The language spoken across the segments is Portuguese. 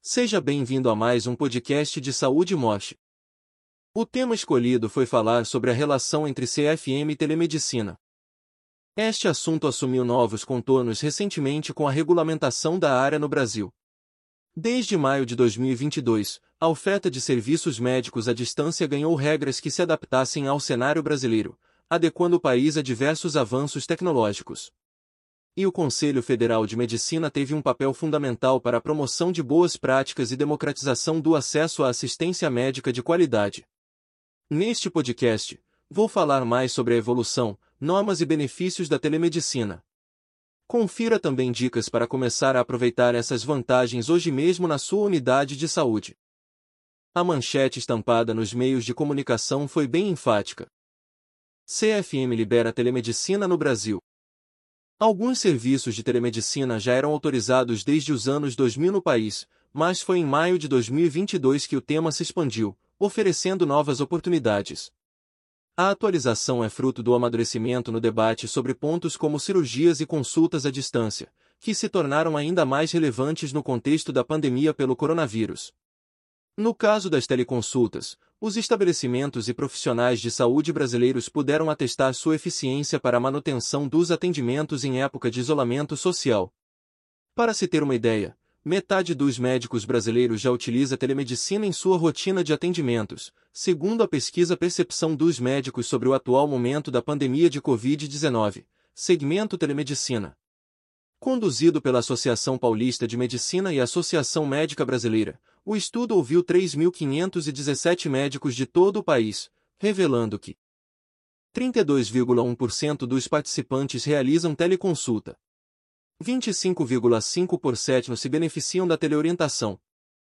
Seja bem-vindo a mais um podcast de saúde e morte. O tema escolhido foi falar sobre a relação entre CFM e telemedicina. Este assunto assumiu novos contornos recentemente com a regulamentação da área no Brasil. Desde maio de 2022, a oferta de serviços médicos à distância ganhou regras que se adaptassem ao cenário brasileiro, adequando o país a diversos avanços tecnológicos. E o Conselho Federal de Medicina teve um papel fundamental para a promoção de boas práticas e democratização do acesso à assistência médica de qualidade. Neste podcast, vou falar mais sobre a evolução, normas e benefícios da telemedicina. Confira também dicas para começar a aproveitar essas vantagens hoje mesmo na sua unidade de saúde. A manchete estampada nos meios de comunicação foi bem enfática. CFM libera telemedicina no Brasil. Alguns serviços de telemedicina já eram autorizados desde os anos 2000 no país, mas foi em maio de 2022 que o tema se expandiu, oferecendo novas oportunidades. A atualização é fruto do amadurecimento no debate sobre pontos como cirurgias e consultas à distância, que se tornaram ainda mais relevantes no contexto da pandemia pelo coronavírus. No caso das teleconsultas, os estabelecimentos e profissionais de saúde brasileiros puderam atestar sua eficiência para a manutenção dos atendimentos em época de isolamento social. Para se ter uma ideia, metade dos médicos brasileiros já utiliza telemedicina em sua rotina de atendimentos, segundo a pesquisa Percepção dos Médicos sobre o atual momento da pandemia de Covid-19, segmento telemedicina. Conduzido pela Associação Paulista de Medicina e Associação Médica Brasileira, o estudo ouviu 3.517 médicos de todo o país, revelando que 32,1% dos participantes realizam teleconsulta. 25,5% se beneficiam da teleorientação.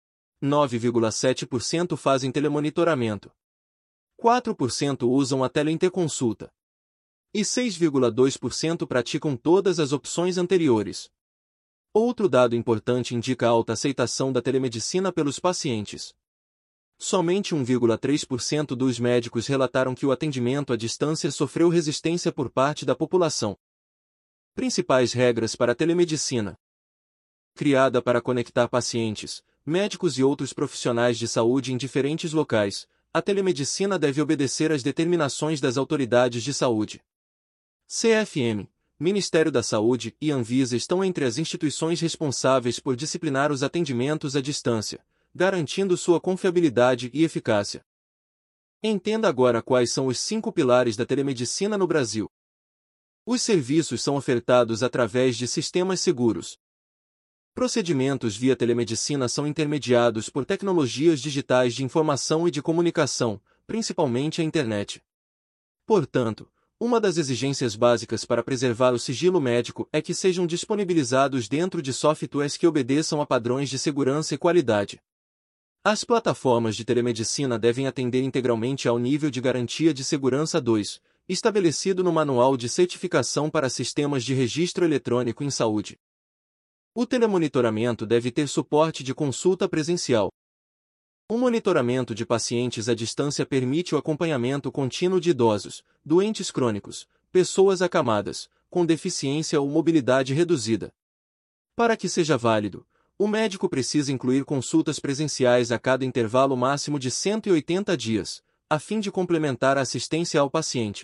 9,7% fazem telemonitoramento. 4% usam a teleinterconsulta. E 6,2% praticam todas as opções anteriores. Outro dado importante indica a alta aceitação da telemedicina pelos pacientes. Somente 1,3% dos médicos relataram que o atendimento à distância sofreu resistência por parte da população. Principais regras para a telemedicina. Criada para conectar pacientes, médicos e outros profissionais de saúde em diferentes locais, a telemedicina deve obedecer às determinações das autoridades de saúde. CFM, Ministério da Saúde e Anvisa estão entre as instituições responsáveis por disciplinar os atendimentos à distância, garantindo sua confiabilidade e eficácia. Entenda agora quais são os 5 pilares da telemedicina no Brasil. Os serviços são ofertados através de sistemas seguros. Procedimentos via telemedicina são intermediados por tecnologias digitais de informação e de comunicação, principalmente a internet. Portanto, uma das exigências básicas para preservar o sigilo médico é que sejam disponibilizados dentro de softwares que obedeçam a padrões de segurança e qualidade. As plataformas de telemedicina devem atender integralmente ao nível de garantia de segurança 2, estabelecido no Manual de Certificação para Sistemas de Registro Eletrônico em Saúde. O telemonitoramento deve ter suporte de consulta presencial. O monitoramento de pacientes à distância permite o acompanhamento contínuo de idosos, doentes crônicos, pessoas acamadas, com deficiência ou mobilidade reduzida. Para que seja válido, o médico precisa incluir consultas presenciais a cada intervalo máximo de 180 dias, a fim de complementar a assistência ao paciente.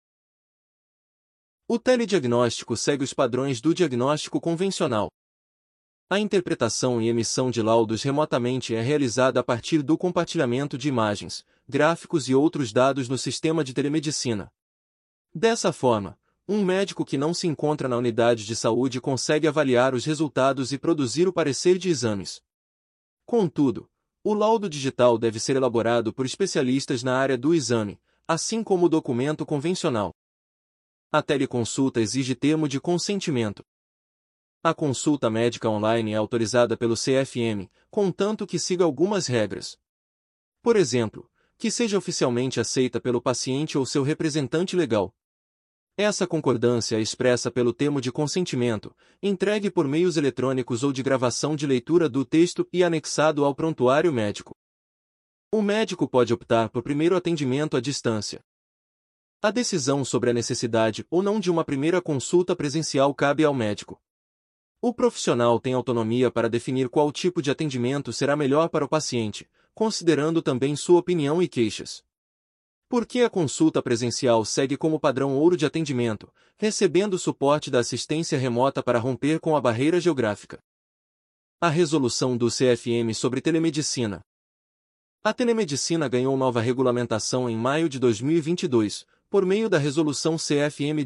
O telediagnóstico segue os padrões do diagnóstico convencional. A interpretação e emissão de laudos remotamente é realizada a partir do compartilhamento de imagens, gráficos e outros dados no sistema de telemedicina. Dessa forma, um médico que não se encontra na unidade de saúde consegue avaliar os resultados e produzir o parecer de exames. Contudo, o laudo digital deve ser elaborado por especialistas na área do exame, assim como o documento convencional. A teleconsulta exige termo de consentimento. A consulta médica online é autorizada pelo CFM, contanto que siga algumas regras. Por exemplo, que seja oficialmente aceita pelo paciente ou seu representante legal. Essa concordância é expressa pelo termo de consentimento, entregue por meios eletrônicos ou de gravação de leitura do texto e anexado ao prontuário médico. O médico pode optar por primeiro atendimento à distância. A decisão sobre a necessidade ou não de uma primeira consulta presencial cabe ao médico. O profissional tem autonomia para definir qual tipo de atendimento será melhor para o paciente, considerando também sua opinião e queixas. Por que a consulta presencial segue como padrão ouro de atendimento, recebendo suporte da assistência remota para romper com a barreira geográfica? A resolução do CFM sobre telemedicina. A telemedicina ganhou nova regulamentação em maio de 2022, por meio da resolução CFM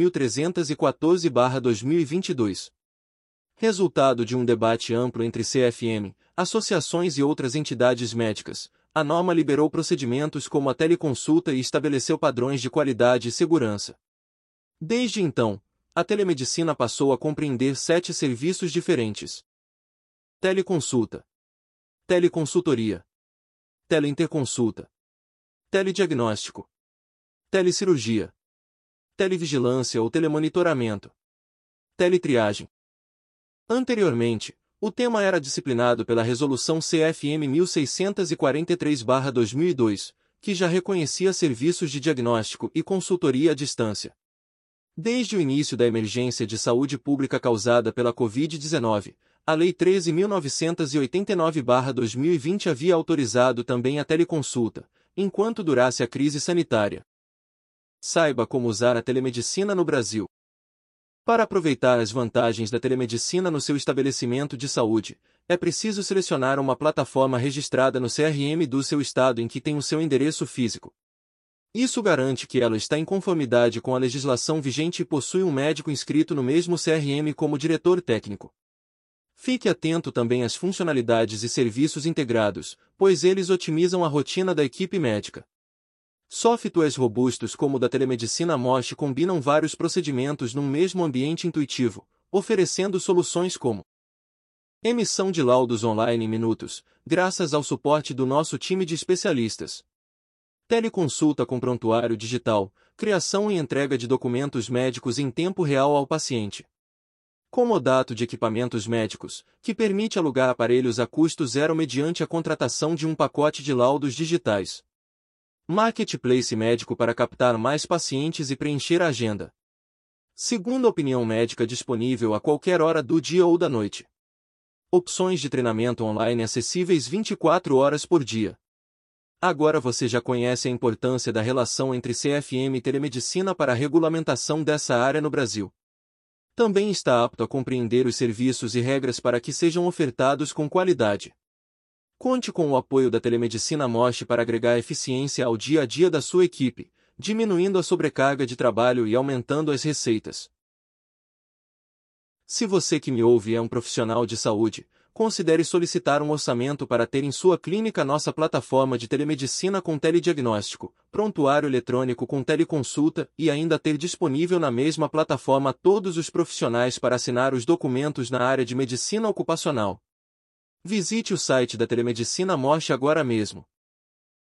2314/2022. Resultado de um debate amplo entre CFM, associações e outras entidades médicas, a norma liberou procedimentos como a teleconsulta e estabeleceu padrões de qualidade e segurança. Desde então, a telemedicina passou a compreender 7 serviços diferentes: teleconsulta, teleconsultoria, teleinterconsulta, telediagnóstico, telecirurgia, televigilância ou telemonitoramento, teletriagem. Anteriormente, o tema era disciplinado pela Resolução CFM 1643/2002, que já reconhecia serviços de diagnóstico e consultoria à distância. Desde o início da emergência de saúde pública causada pela Covid-19, a Lei 13.989/2020 havia autorizado também a teleconsulta, enquanto durasse a crise sanitária. Saiba como usar a telemedicina no Brasil. Para aproveitar as vantagens da telemedicina no seu estabelecimento de saúde, é preciso selecionar uma plataforma registrada no CRM do seu estado em que tem o seu endereço físico. Isso garante que ela está em conformidade com a legislação vigente e possui um médico inscrito no mesmo CRM como diretor técnico. Fique atento também às funcionalidades e serviços integrados, pois eles otimizam a rotina da equipe médica. Softwares robustos como o da telemedicina Mosh combinam vários procedimentos num mesmo ambiente intuitivo, oferecendo soluções como emissão de laudos online em minutos, graças ao suporte do nosso time de especialistas. Teleconsulta com prontuário digital, criação e entrega de documentos médicos em tempo real ao paciente. Comodato de equipamentos médicos, que permite alugar aparelhos a custo zero mediante a contratação de um pacote de laudos digitais. Marketplace médico para captar mais pacientes e preencher a agenda. Segunda opinião médica disponível a qualquer hora do dia ou da noite. Opções de treinamento online acessíveis 24 horas por dia. Agora você já conhece a importância da relação entre CFM e telemedicina para a regulamentação dessa área no Brasil. Também está apto a compreender os serviços e regras para que sejam ofertados com qualidade. Conte com o apoio da telemedicina Mosh para agregar eficiência ao dia a dia da sua equipe, diminuindo a sobrecarga de trabalho e aumentando as receitas. Se você que me ouve é um profissional de saúde, considere solicitar um orçamento para ter em sua clínica nossa plataforma de telemedicina com telediagnóstico, prontuário eletrônico com teleconsulta e ainda ter disponível na mesma plataforma todos os profissionais para assinar os documentos na área de medicina ocupacional. Visite o site da Telemedicina Mosh agora mesmo.